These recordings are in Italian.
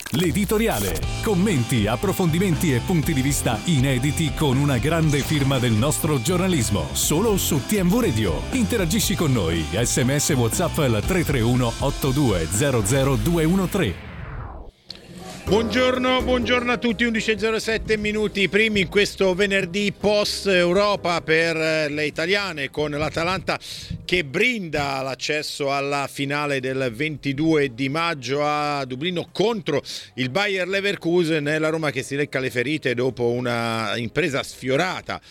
l'editoriale. Commenti, approfondimenti e punti di vista inediti con una grande firma del nostro giornalismo. Solo su TMV Radio. Interagisci con noi. SMS WhatsApp al 331 8200 213. Buongiorno a tutti, 11.07 minuti, primi in questo venerdì post Europa per le italiane, con l'Atalanta che brinda l'accesso alla finale del 22 di maggio a Dublino contro il Bayer Leverkusen, e la Roma che si lecca le ferite dopo una impresa sfiorata.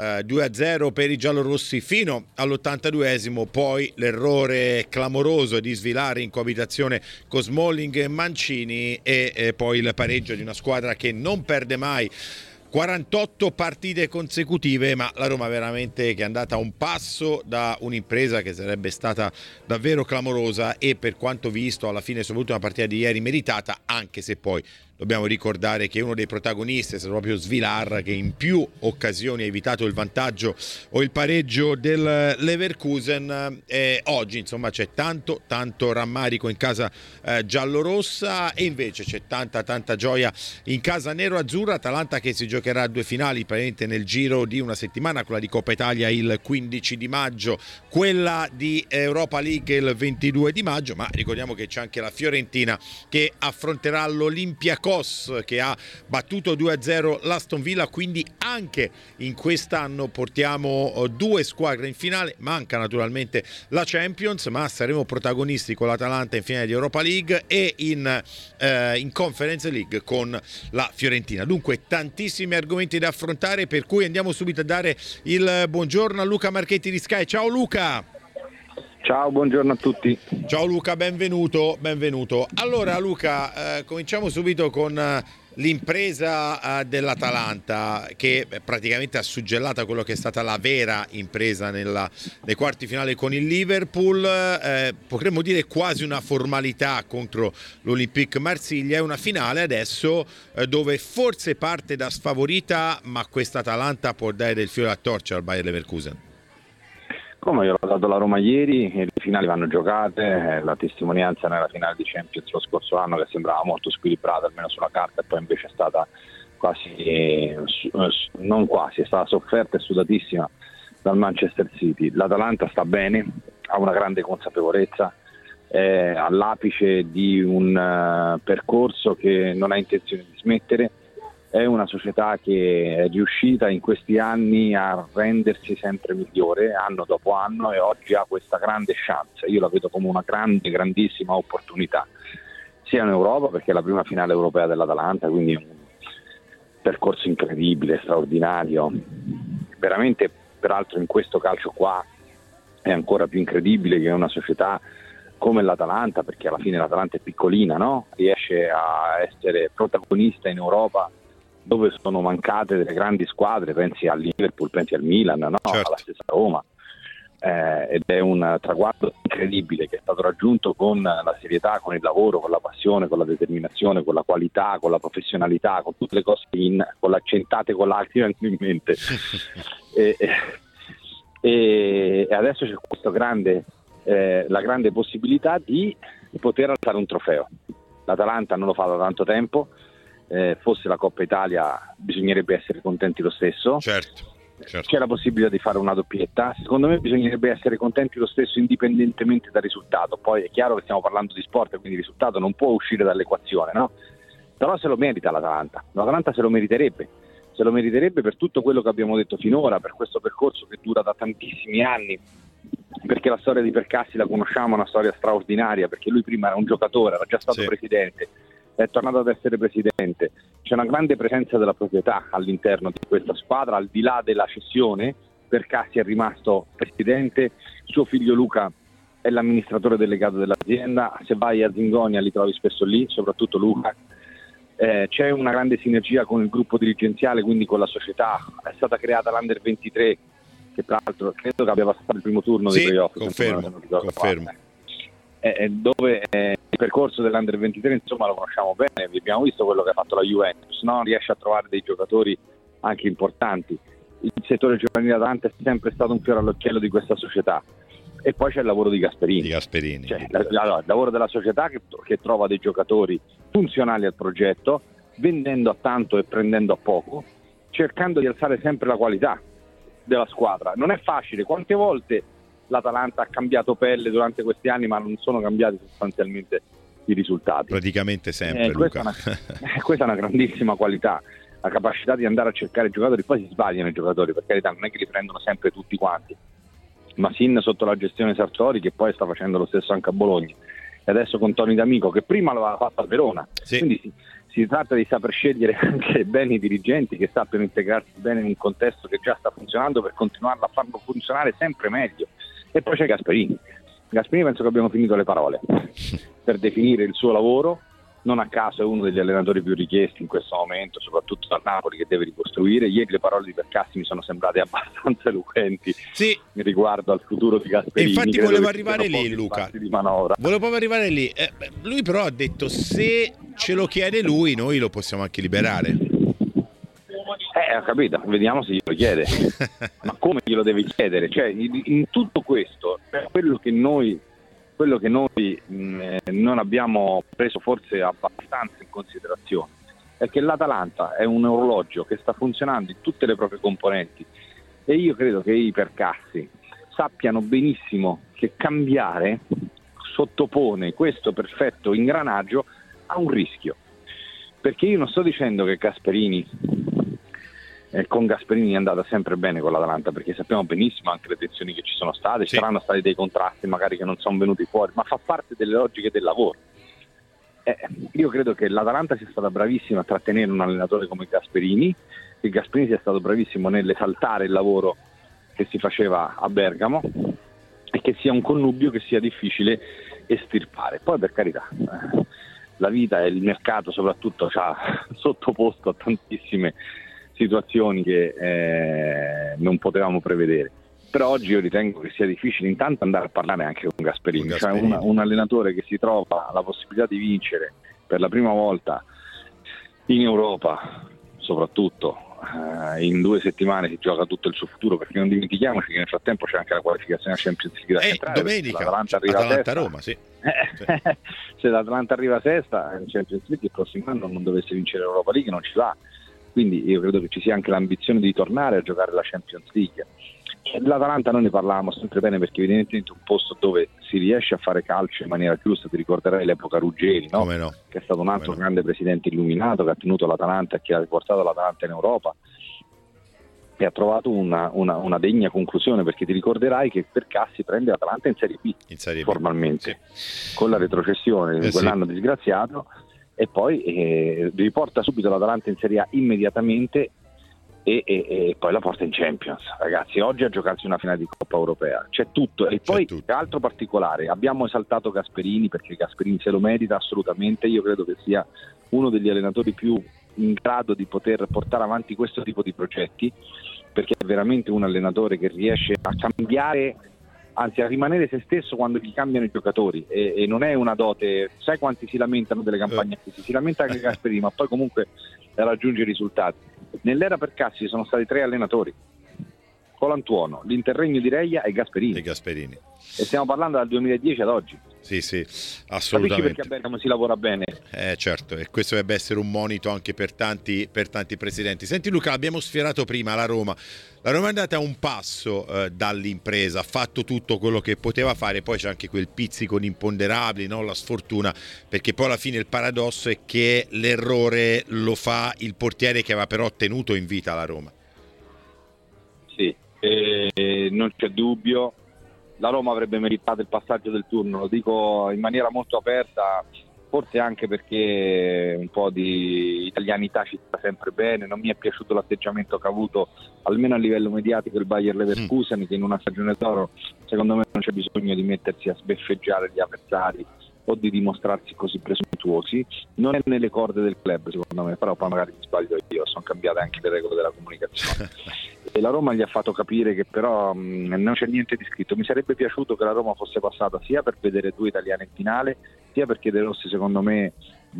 2-0 per i giallorossi fino all'82esimo, poi l'errore clamoroso di svilare in coabitazione con Smalling e Mancini e poi il pareggio di una squadra che non perde mai 48 partite consecutive, ma la Roma veramente che è andata a un passo da un'impresa che sarebbe stata davvero clamorosa e, per quanto visto, alla fine soprattutto una partita di ieri meritata, anche se poi dobbiamo ricordare che uno dei protagonisti è stato proprio Svilar, che in più occasioni ha evitato il vantaggio o il pareggio del Leverkusen. Oggi insomma c'è tanto rammarico in casa giallorossa, e invece c'è tanta gioia in casa nero-azzurra. Atalanta che si giocherà due finali praticamente nel giro di una settimana, quella di Coppa Italia il 15 di maggio, quella di Europa League il 22 di maggio, ma ricordiamo che c'è anche la Fiorentina che affronterà l'Olympiacos, che ha battuto 2-0 l'Aston Villa, quindi anche in quest'anno portiamo due squadre in finale. Manca naturalmente la Champions, ma saremo protagonisti con l'Atalanta in finale di Europa League e in Conference League con la Fiorentina. Dunque tantissimi argomenti da affrontare, per cui andiamo subito a dare il buongiorno a Luca Marchetti di Sky. Ciao Luca! Ciao, buongiorno a tutti. Ciao Luca, benvenuto. Allora Luca, cominciamo subito con l'impresa dell'Atalanta, che praticamente ha suggellato quello che è stata la vera impresa nei quarti finali con il Liverpool. Potremmo dire quasi una formalità contro l'Olympique Marsiglia, è una finale adesso dove forse parte da sfavorita, ma questa Atalanta può dare del filo alla torcia al Bayer Leverkusen. Come io l'ho dato la Roma ieri, le finali vanno giocate, la testimonianza nella finale di Champions lo scorso anno che sembrava molto squilibrata, almeno sulla carta, e poi invece è stata è stata sofferta e sudatissima dal Manchester City. L'Atalanta sta bene, ha una grande consapevolezza, è all'apice di un percorso che non ha intenzione di smettere. È una società che è riuscita in questi anni a rendersi sempre migliore anno dopo anno, e oggi ha questa grande chance. Io la vedo come una grandissima opportunità, sia in Europa, perché è la prima finale europea dell'Atalanta, quindi un percorso incredibile, straordinario. Veramente, peraltro in questo calcio qua è ancora più incredibile che una società come l'Atalanta, perché alla fine l'Atalanta è piccolina, no? Riesce a essere protagonista in Europa, dove sono mancate delle grandi squadre, pensi al Liverpool, pensi al Milan, no? Certo. Alla stessa Roma, ed è un traguardo incredibile che è stato raggiunto con la serietà, con il lavoro, con la passione, con la determinazione, con la qualità, con la professionalità, con tutte le cose con l'accentate con l'altro in mente. e adesso c'è questo la grande possibilità di poter alzare un trofeo. L'Atalanta non lo fa da tanto tempo. Fosse la Coppa Italia bisognerebbe essere contenti lo stesso. Certo. C'è la possibilità di fare una doppietta. Secondo me bisognerebbe essere contenti lo stesso indipendentemente dal risultato. Poi è chiaro che stiamo parlando di sport, quindi il risultato non può uscire dall'equazione, no? Però se lo merita l'Atalanta se lo meriterebbe per tutto quello che abbiamo detto finora, per questo percorso che dura da tantissimi anni, perché la storia di Percassi la conosciamo, è una storia straordinaria, perché lui prima era un giocatore, era già stato presidente, è tornato ad essere presidente. C'è una grande presenza della proprietà all'interno di questa squadra, al di là della cessione. Percassi è rimasto presidente, suo figlio Luca è l'amministratore delegato dell'azienda. Se vai a Zingonia li trovi spesso lì, soprattutto Luca. C'è una grande sinergia con il gruppo dirigenziale, quindi con la società. È stata creata l'Under 23, che peraltro credo che abbia passato il primo turno dei playoff. Confermo. Dove il percorso dell'Under 23 insomma lo conosciamo bene, abbiamo visto quello che ha fatto la Juventus, no? Riesce a trovare dei giocatori anche importanti. Il settore giovanile Atalanta è sempre stato un fiore all'occhiello di questa società. E poi c'è il lavoro di Gasperini. Cioè, il lavoro della società che trova dei giocatori funzionali al progetto, vendendo a tanto e prendendo a poco, cercando di alzare sempre la qualità della squadra. Non è facile, quante volte l'Atalanta ha cambiato pelle durante questi anni, ma non sono cambiati sostanzialmente i risultati. Praticamente sempre, Luca. Questa è una grandissima qualità, la capacità di andare a cercare i giocatori. Poi si sbagliano i giocatori, per carità, non è che li prendono sempre tutti quanti, ma Sin sotto la gestione Sartori, che poi sta facendo lo stesso anche a Bologna, e adesso con Toni D'Amico, che prima l'aveva fatto a Verona. Sì. Quindi si tratta di saper scegliere anche bene i dirigenti, che sappiano integrarsi bene in un contesto che già sta funzionando, per continuarlo a farlo funzionare sempre meglio. E poi c'è Gasperini. Penso che abbiamo finito le parole per definire il suo lavoro. Non a caso è uno degli allenatori più richiesti in questo momento, soprattutto dal Napoli, che deve ricostruire. Ieri le parole di Percassi mi sono sembrate abbastanza eloquenti, sì, riguardo al futuro di Gasperini. E infatti volevo arrivare lì, Luca. Volevo arrivare lì. Lui però ha detto: se ce lo chiede lui, noi lo possiamo anche liberare. Ho capito, vediamo se glielo chiede. Ma come glielo deve chiedere? Cioè, in tutto questo, quello che noi non abbiamo preso forse abbastanza in considerazione è che l'Atalanta è un orologio che sta funzionando in tutte le proprie componenti, e io credo che i Percassi sappiano benissimo che cambiare sottopone questo perfetto ingranaggio a un rischio, perché io non sto dicendo che con Gasperini è andata sempre bene con l'Atalanta, perché sappiamo benissimo anche le tensioni che ci sono state, ci saranno stati dei contrasti magari che non sono venuti fuori, ma fa parte delle logiche del lavoro. Io credo che l'Atalanta sia stata bravissima a trattenere un allenatore come Gasperini, che Gasperini sia stato bravissimo nell'esaltare il lavoro che si faceva a Bergamo, e che sia un connubio che sia difficile estirpare. Poi, per carità, la vita e il mercato soprattutto ci ha sottoposto a tantissime situazioni che non potevamo prevedere, però oggi io ritengo che sia difficile intanto andare a parlare anche con Gasperini. Cioè un allenatore che si trova la possibilità di vincere per la prima volta in Europa, soprattutto in 2 settimane si gioca tutto il suo futuro, perché non dimentichiamoci che nel frattempo c'è anche la qualificazione a Champions League da centrale. Domenica Atalanta-Roma, sì. Se l'Atalanta arriva sesta in Champions League, il prossimo anno non dovesse vincere l'Europa League non ci va. Quindi io credo che ci sia anche l'ambizione di tornare a giocare la Champions League. L'Atalanta noi ne parlavamo sempre bene, perché evidentemente è un posto dove si riesce a fare calcio in maniera giusta. Ti ricorderai l'epoca Ruggeri, no? Che è stato un altro grande presidente illuminato, che ha tenuto l'Atalanta e che ha portato l'Atalanta in Europa, e ha trovato una degna conclusione, perché ti ricorderai che Percassi prende l'Atalanta in Serie B, formalmente, sì, con la retrocessione di quell'anno disgraziato, e poi riporta subito l'Atalanta in Serie A immediatamente, e poi la porta in Champions. Ragazzi, oggi a giocarsi una finale di Coppa Europea c'è tutto. E poi altro particolare, abbiamo esaltato Gasperini perché Gasperini se lo merita assolutamente. Io credo che sia uno degli allenatori più in grado di poter portare avanti questo tipo di progetti, perché è veramente un allenatore che riesce a cambiare, anzi a rimanere se stesso quando gli cambiano i giocatori, e non è una dote. Sai quanti si lamentano delle campagne acquisti? Si lamenta anche Gasperini, ma poi comunque raggiunge i risultati. Nell'era Percassi sono stati 3 allenatori: Colantuono, l'Interregno di Reia e Gasperini. E stiamo parlando dal 2010 ad oggi. Sì, assolutamente. Capisci perché a Bergamo si lavora bene? Certo, e questo dovrebbe essere un monito anche per tanti presidenti. Senti Luca, abbiamo sfiorato prima la Roma. La Roma è andata a un passo dall'impresa, ha fatto tutto quello che poteva fare, poi c'è anche quel pizzico di imponderabili, no? La sfortuna, perché poi alla fine il paradosso è che l'errore lo fa il portiere che aveva però tenuto in vita la Roma. Sì, non c'è dubbio. La Roma avrebbe meritato il passaggio del turno, lo dico in maniera molto aperta, forse anche perché un po' di italianità ci sta sempre bene. Non mi è piaciuto l'atteggiamento che ha avuto, almeno a livello mediatico, il Bayer Leverkusen, che in una stagione d'oro secondo me non c'è bisogno di mettersi a sbeffeggiare gli avversari o di dimostrarsi così presuntuosi. Non è nelle corde del club secondo me, però poi magari mi sbaglio io, sono cambiate anche le regole della comunicazione. E la Roma gli ha fatto capire che però non c'è niente di scritto. Mi sarebbe piaciuto che la Roma fosse passata sia per vedere 2 italiane in finale, sia perché De Rossi secondo me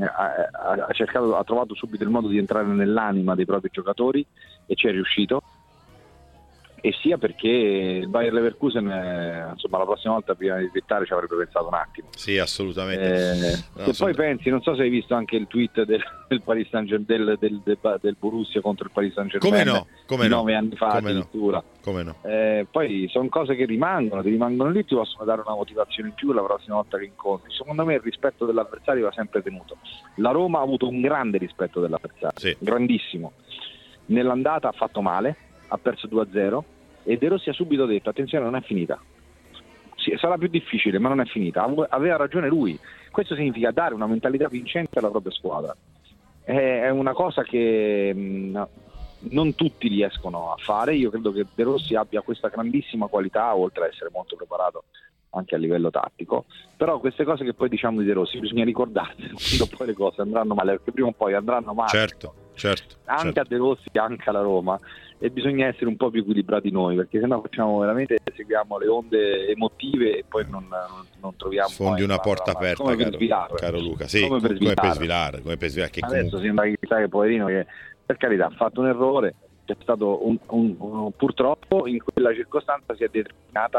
ha trovato subito il modo di entrare nell'anima dei propri giocatori, e ci è riuscito. e sia perché il Bayer Leverkusen insomma la prossima volta prima di slittare ci avrebbe pensato un attimo. Sì, assolutamente. Poi pensi, non so se hai visto anche il tweet del Paris Saint-Germain del Borussia contro il Paris Saint-Germain come 9 anni fa addirittura. Come no. Poi sono cose che ti rimangono lì, ti possono dare una motivazione in più la prossima volta che incontri. Secondo me il rispetto dell'avversario va sempre tenuto. La Roma ha avuto un grande rispetto dell'avversario, sì, grandissimo. Nell'andata ha fatto male, ha perso 2-0 e De Rossi ha subito detto: attenzione, non è finita. Sì, sarà più difficile, ma non è finita. Aveva ragione lui. Questo significa dare una mentalità vincente alla propria squadra. È una cosa che non tutti riescono a fare. Io credo che De Rossi abbia questa grandissima qualità, oltre a essere molto preparato anche a livello tattico. Però queste cose che poi diciamo di De Rossi bisogna ricordarsene quando poi le cose andranno male, perché prima o poi andranno male. Certo. Anche a De Rossi, anche alla Roma, e bisogna essere un po' più equilibrati noi, perché sennò facciamo veramente, seguiamo le onde emotive e poi non troviamo. Sfondi una porta aperta, caro Luca. Sì, come per svilare. Che adesso sembra che poverino, che per carità ha fatto un errore, c'è stato purtroppo in quella circostanza si è determinata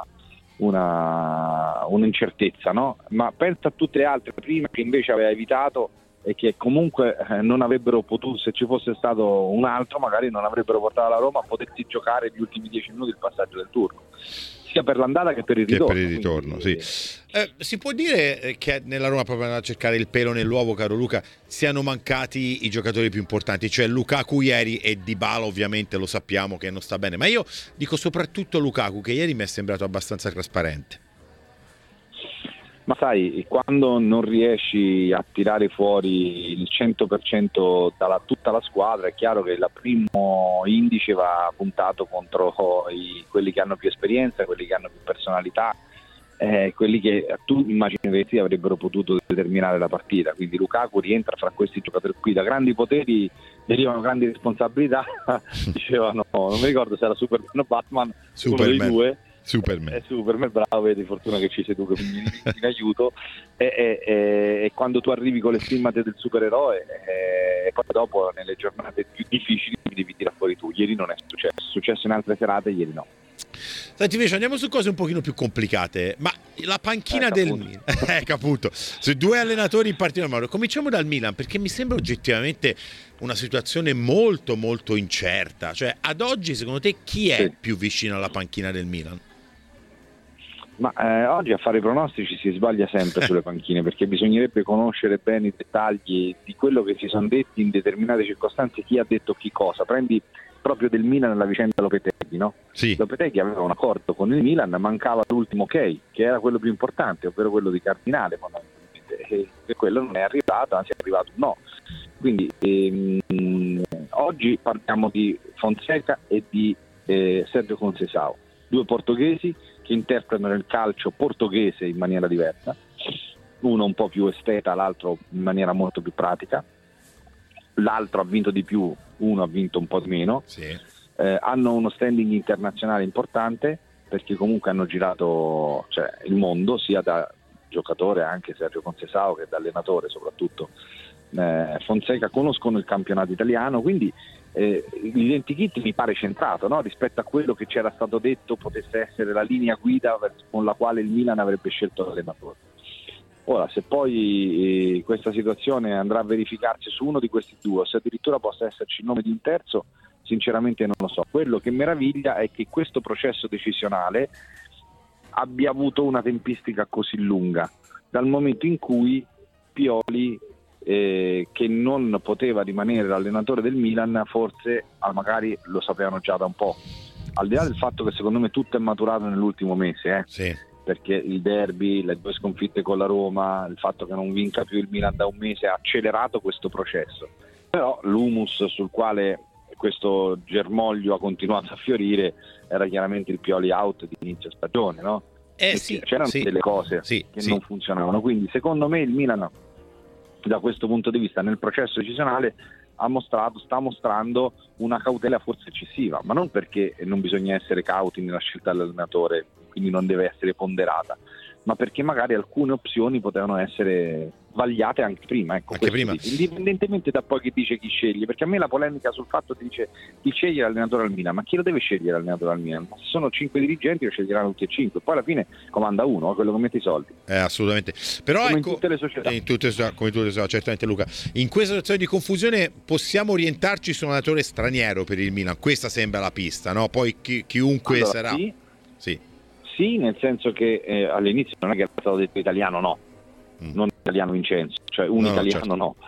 un'incertezza, no? Ma pensa a tutte le altre prima che invece aveva evitato e che comunque non avrebbero potuto, se ci fosse stato un altro magari non avrebbero portato la Roma a potersi giocare gli ultimi 10 minuti il passaggio del turno, sia per l'andata che per il ritorno. Sì. Si può dire che nella Roma, proprio andando a cercare il pelo nell'uovo, caro Luca, siano mancati i giocatori più importanti, cioè Lukaku ieri e Dybala ovviamente lo sappiamo che non sta bene, ma io dico soprattutto Lukaku, che ieri mi è sembrato abbastanza trasparente. Ma sai, quando non riesci a tirare fuori il 100% da tutta la squadra, è chiaro che il primo indice va puntato contro quelli che hanno più esperienza, quelli che hanno più personalità, quelli che tu immagini avrebbero potuto determinare la partita. Quindi Lukaku rientra fra questi giocatori qui. Da grandi poteri derivano grandi responsabilità. Dicevano, non mi ricordo se era Superman o Batman, uno dei due. Superman, bravo, vedi, fortuna che ci sei tu che mi in aiuto, e quando tu arrivi con le stimmate del supereroe e poi dopo nelle giornate più difficili devi tirare fuori tu. Ieri non è successo in altre serate, ieri no. Senti, invece andiamo su cose un pochino più complicate, ma la panchina del Milan, appunto, su due allenatori in particolare. Cominciamo dal Milan, perché mi sembra oggettivamente una situazione molto molto incerta. Cioè, ad oggi secondo te chi è più vicino alla panchina del Milan? Ma oggi a fare i pronostici si sbaglia sempre sulle panchine, perché bisognerebbe conoscere bene i dettagli di quello che si sono detti in determinate circostanze, chi ha detto chi cosa. Prendi proprio del Milan la vicenda Lopetegui, no? Sì. Lopetegui aveva un accordo con il Milan, mancava l'ultimo ok, che era quello più importante, ovvero quello di Cardinale, e quello non è arrivato, anzi è arrivato un no. Quindi oggi parliamo di Fonseca e di Sergio Conceição, due portoghesi che interpretano il calcio portoghese in maniera diversa, uno un po' più esteta, l'altro in maniera molto più pratica. L'altro ha vinto di più, uno ha vinto un po' di meno. Sì. Hanno uno standing internazionale importante, perché comunque hanno girato il mondo, sia da giocatore anche Sergio Conceição che da allenatore soprattutto. Fonseca conoscono il campionato italiano, quindi l'identikit mi pare centrato, no? Rispetto a quello che c'era stato detto potesse essere la linea guida con la quale il Milan avrebbe scelto l'allenatore. Ora, se poi questa situazione andrà a verificarsi su uno di questi due, o se addirittura possa esserci il nome di un terzo, sinceramente non lo so. Quello che meraviglia è che questo processo decisionale abbia avuto una tempistica così lunga, dal momento in cui Pioli, che non poteva rimanere l'allenatore del Milan, forse magari lo sapevano già da un po', al di là del fatto che secondo me tutto è maturato nell'ultimo mese, sì, perché il derby, le due sconfitte con la Roma, il fatto che non vinca più il Milan da un mese ha accelerato questo processo. Però l'humus sul quale questo germoglio ha continuato a fiorire era chiaramente il Pioli out di inizio stagione, no? C'erano delle cose che non funzionavano, quindi secondo me il Milan da questo punto di vista nel processo decisionale sta mostrando una cautela forse eccessiva, ma non perché non bisogna essere cauti nella scelta dell'allenatore, quindi non deve essere ponderata, ma perché magari alcune opzioni potevano essere vagliate anche prima, ecco, anche prima. Indipendentemente da poi chi dice chi sceglie, perché a me la polemica sul fatto dice chi sceglie l'allenatore al Milan, ma chi lo deve scegliere l'allenatore al Milan? Se sono 5 dirigenti lo sceglieranno tutti e 5, poi alla fine comanda uno, quello che mette i soldi. Assolutamente, però come ecco, in tutte le società. Come tutte le società, certamente Luca. In questa situazione di confusione possiamo orientarci su un allenatore straniero per il Milan, questa sembra la pista, no? Poi chiunque allora, sarà. Sì, nel senso che all'inizio non è che era stato detto italiano, no. Non italiano Vincenzo, cioè un italiano certo. No.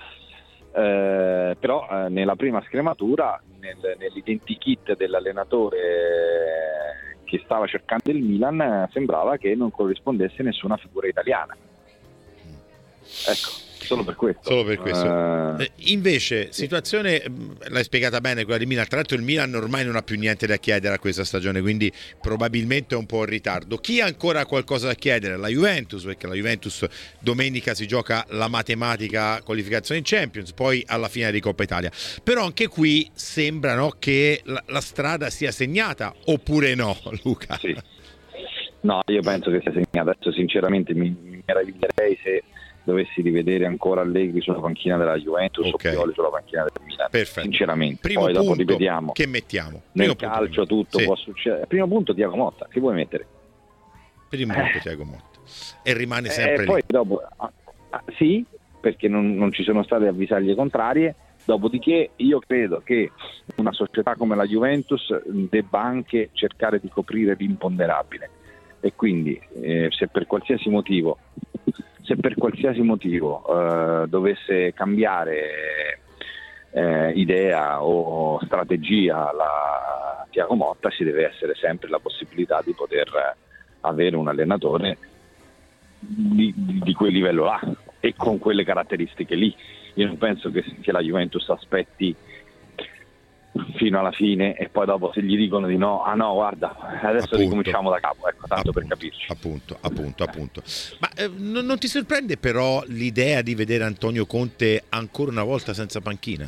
Però nella prima scrematura, nell'identikit dell'allenatore che stava cercando il Milan, sembrava che non corrispondesse nessuna figura italiana. Ecco, solo per questo. Invece, situazione, l'hai spiegata bene quella di Milan. Tra l'altro il Milan ormai non ha più niente da chiedere a questa stagione, quindi probabilmente è un po' in ritardo. Chi ha ancora qualcosa da chiedere? La Juventus, perché la Juventus domenica si gioca la matematica qualificazione in Champions, poi alla fine di Coppa Italia. Però anche qui sembra, no, che la strada sia segnata, oppure no, Luca? Sì. No, io penso che sia segnata. Adesso sinceramente mi meraviglierei se dovessi rivedere ancora Allegri sulla panchina della Juventus o Pioli sulla panchina del Milan. Perfetto. Sinceramente. Primo poi punto, dopo rivediamo. Che mettiamo? Nel calcio tutto può succedere. Primo punto Thiago Motta, che vuoi mettere? Primo punto Thiago Motta. E rimane sempre lì. Poi dopo sì, perché non ci sono state avvisaglie contrarie. Dopodiché io credo che una società come la Juventus debba anche cercare di coprire l'imponderabile, e quindi se per qualsiasi motivo dovesse cambiare idea o strategia la Thiago Motta, ci deve essere sempre la possibilità di poter avere un allenatore di quel livello là e con quelle caratteristiche lì. Io non penso che la Juventus aspetti fino alla fine e poi dopo se gli dicono di no, guarda, adesso ricominciamo da capo, ecco, tanto per capirci. Appunto. Ma non ti sorprende però l'idea di vedere Antonio Conte ancora una volta senza panchina?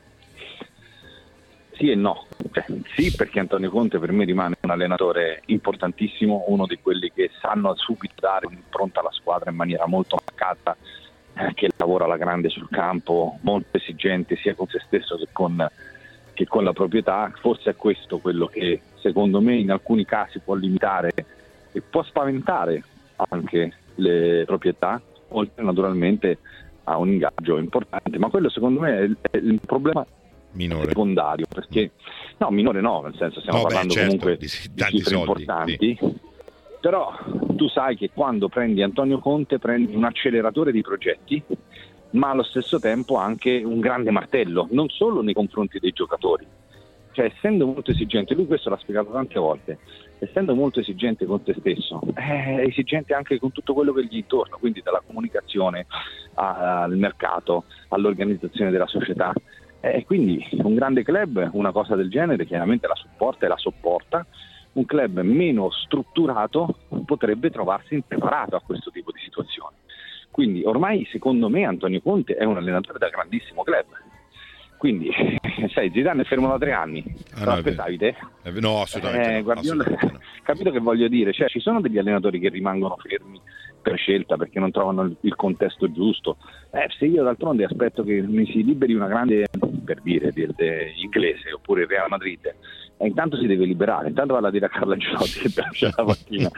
Sì e no. Sì, perché Antonio Conte per me rimane un allenatore importantissimo, uno di quelli che sanno subito dare un'impronta alla squadra in maniera molto marcata, che lavora alla grande sul campo, molto esigente sia con se stesso che con la proprietà. Forse è questo quello che secondo me in alcuni casi può limitare e può spaventare anche le proprietà, oltre naturalmente a un ingaggio importante, ma quello secondo me è il problema minore, secondario, perché minore no, nel senso stiamo parlando comunque di cifre importanti, sì. Però tu sai che quando prendi Antonio Conte prendi un acceleratore di progetti, ma allo stesso tempo anche un grande martello, non solo nei confronti dei giocatori, cioè essendo molto esigente, lui questo l'ha spiegato tante volte, essendo molto esigente con te stesso, è esigente anche con tutto quello che gli intorno, quindi dalla comunicazione al mercato, all'organizzazione della società, e quindi un grande club una cosa del genere chiaramente la supporta e la sopporta. Un club meno strutturato potrebbe trovarsi impreparato a questo tipo di situazioni. Quindi ormai secondo me Antonio Conte è un allenatore da grandissimo club. Quindi sai, Zidane è fermo da 3 anni, lo aspettavi te? No, assolutamente Guardiola, capito che voglio dire? Cioè, ci sono degli allenatori che rimangono fermi per scelta perché non trovano il contesto giusto. Se io d'altronde aspetto che mi si liberi una grande, per dire, inglese oppure il Real Madrid, intanto si deve liberare, intanto vado a dire a Carlo Ancelotti che c'è la mattina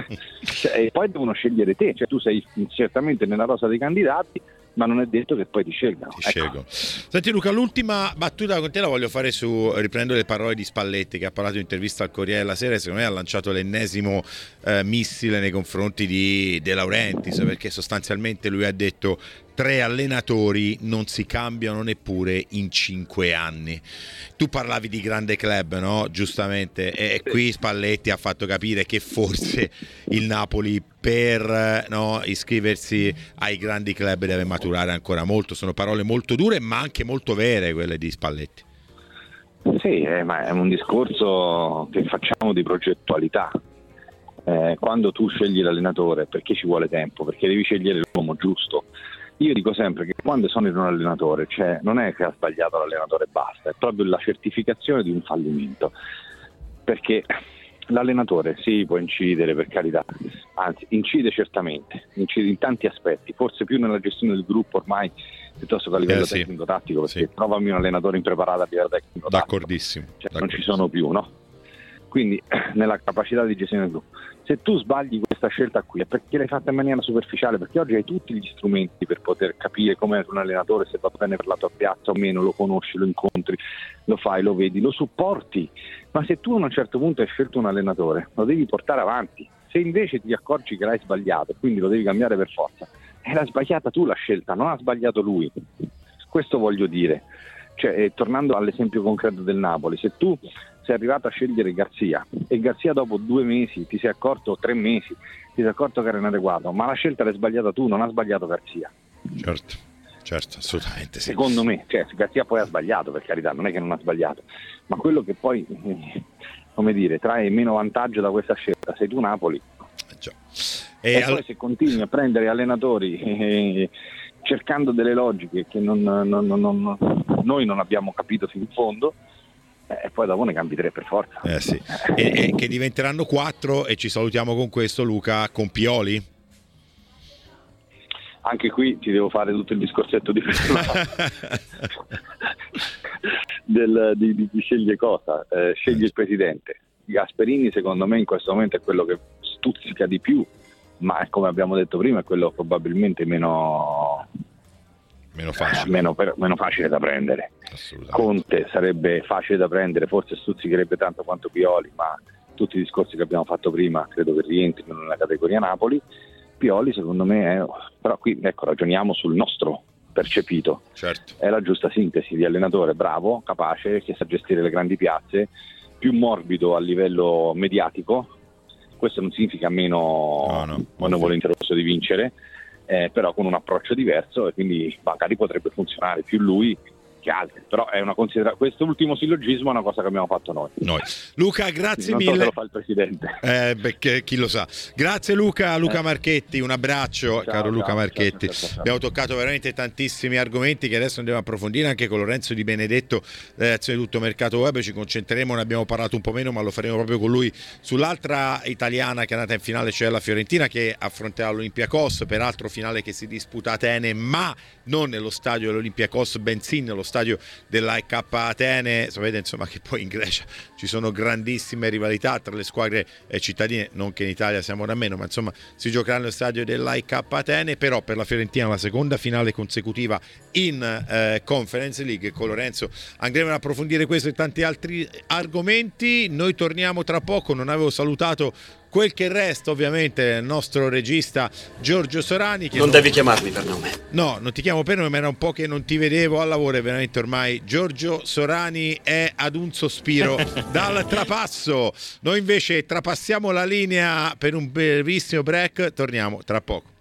e poi devono scegliere te, cioè tu sei certamente nella rosa dei candidati, ma non è detto che poi ti scelgano. Senti Luca, l'ultima battuta con te la voglio fare riprendo le parole di Spalletti, che ha parlato in intervista al Corriere della Sera e secondo me ha lanciato l'ennesimo missile nei confronti di De Laurentiis, perché sostanzialmente lui ha detto 3 allenatori non si cambiano neppure in 5 anni. Tu parlavi di grande club, no? Giustamente, e qui Spalletti ha fatto capire che forse il Napoli per iscriversi ai grandi club deve maturare ancora molto. Sono parole molto dure ma anche molto vere quelle di Spalletti. Sì, ma è un discorso che facciamo di progettualità. Quando tu scegli l'allenatore, perché ci vuole tempo? Perché devi scegliere l'uomo giusto. Io dico sempre che quando sono in un allenatore, cioè non è che ha sbagliato l'allenatore e basta, è proprio la certificazione di un fallimento, perché L'allenatore sì, può incidere, per carità, anzi incide certamente, incide in tanti aspetti, forse più nella gestione del gruppo ormai piuttosto che a livello tecnico-tattico, perché trovami un allenatore impreparato a livello tecnico-tattico. D'accordissimo. Non ci sono più, no? Quindi nella capacità di gestione del gruppo. Se tu sbagli questa scelta qui è perché l'hai fatta in maniera superficiale, perché oggi hai tutti gli strumenti per poter capire come un allenatore, se va bene per la tua piazza o meno, lo conosci, lo incontri, lo fai, lo vedi, lo supporti. Ma se tu a un certo punto hai scelto un allenatore, lo devi portare avanti. Se invece ti accorgi che l'hai sbagliato, quindi lo devi cambiare per forza, l'ha sbagliata tu la scelta, non ha sbagliato lui. Questo voglio dire. Cioè, tornando all'esempio concreto del Napoli, se tu sei arrivato a scegliere Garzia e Garzia dopo 2 mesi ti sei accorto, 3 mesi, ti sei accorto che era inadeguato, ma la scelta l'hai sbagliata tu, non ha sbagliato Garzia. Certo, assolutamente sì. Secondo me, Garzia poi ha sbagliato, per carità, non è che non ha sbagliato, ma quello che poi, come dire, trae meno vantaggio da questa scelta sei tu, Napoli. E poi se continui a prendere allenatori cercando delle logiche che noi non abbiamo capito fino in fondo, e poi dopo ne cambi 3 per forza. Sì. E che diventeranno 4, e ci salutiamo con questo, Luca, con Pioli. Anche qui ti devo fare tutto il discorsetto di di sceglie cosa, sceglie il presidente. Gasperini secondo me in questo momento è quello che stuzzica di più, ma come abbiamo detto prima è quello probabilmente meno facile da prendere. Conte sarebbe facile da prendere, forse stuzzicherebbe tanto quanto Pioli, ma tutti i discorsi che abbiamo fatto prima credo che rientrino nella categoria Napoli. Pioli secondo me però qui ragioniamo sul nostro percepito. Certo. È la giusta sintesi di allenatore bravo, capace, che sa gestire le grandi piazze, più morbido a livello mediatico. Questo non significa meno volenteroso di vincere, però con un approccio diverso, e quindi magari potrebbe funzionare più lui che altri, però è questo ultimo sillogismo è una cosa che abbiamo fatto noi. Luca, grazie non mille. So se lo fa il presidente. Chi lo sa. Grazie Luca Marchetti, un abbraccio. Caro Luca Marchetti. Ciao. Abbiamo toccato veramente tantissimi argomenti che adesso andiamo a approfondire anche con Lorenzo Di Benedetto, redazione di Tutto Mercato Web. Ci concentreremo, ne abbiamo parlato un po' meno, ma lo faremo proprio con lui sull'altra italiana che è andata in finale, cioè la Fiorentina, che affronterà l'Olympiakos, peraltro finale che si disputa a Atene, ma non nello stadio dell'Olympiakos, bensì nello stadio dell'AEK Atene. Sapete insomma che poi in Grecia ci sono grandissime rivalità tra le squadre cittadine, non che in Italia siamo da meno, ma insomma si giocherà nello stadio dell'AEK Atene. Però per la Fiorentina la seconda finale consecutiva in Conference League. Con Lorenzo andremo ad approfondire questo e tanti altri argomenti. Noi torniamo tra poco. Non avevo salutato quel che resta, ovviamente, il nostro regista Giorgio Sorani. Che non devi chiamarmi per nome. No, non ti chiamo per nome, ma era un po' che non ti vedevo al lavoro, e veramente ormai Giorgio Sorani è ad un sospiro dal trapasso. Noi invece trapassiamo la linea per un brevissimo break, torniamo tra poco.